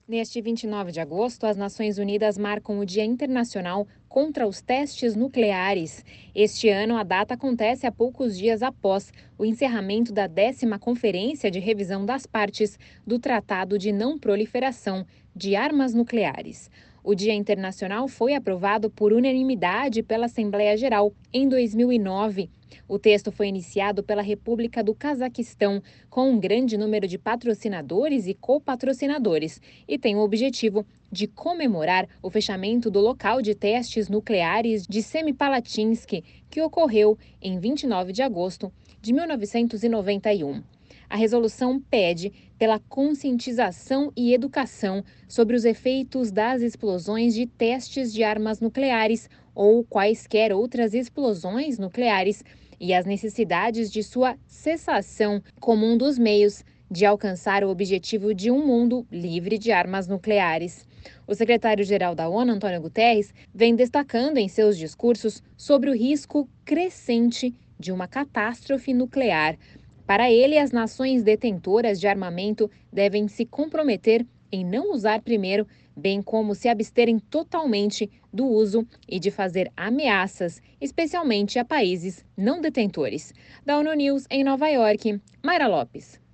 Neste 29 de agosto, as Nações Unidas marcam o Dia Internacional contra os Testes Nucleares. Este ano, a data acontece a poucos dias após o encerramento da 10ª Conferência de Revisão das Partes do Tratado de Não Proliferação de Armas Nucleares. O Dia Internacional foi aprovado por unanimidade pela Assembleia Geral em 2009. O texto foi iniciado pela República do Cazaquistão, com um grande número de patrocinadores e copatrocinadores, e tem o objetivo de comemorar o fechamento do local de testes nucleares de Semipalatinsk, que ocorreu em 29 de agosto de 1991. A resolução pede pela conscientização e educação sobre os efeitos das explosões de testes de armas nucleares ou quaisquer outras explosões nucleares e as necessidades de sua cessação como um dos meios de alcançar o objetivo de um mundo livre de armas nucleares. O secretário-geral da ONU, Antônio Guterres, vem destacando em seus discursos sobre o risco crescente de uma catástrofe nuclear. Para ele, as nações detentoras de armamento devem se comprometer em não usar primeiro, bem como se absterem totalmente do uso e de fazer ameaças, especialmente a países não detentores. Da ONU News em Nova York, Mayra Lopes.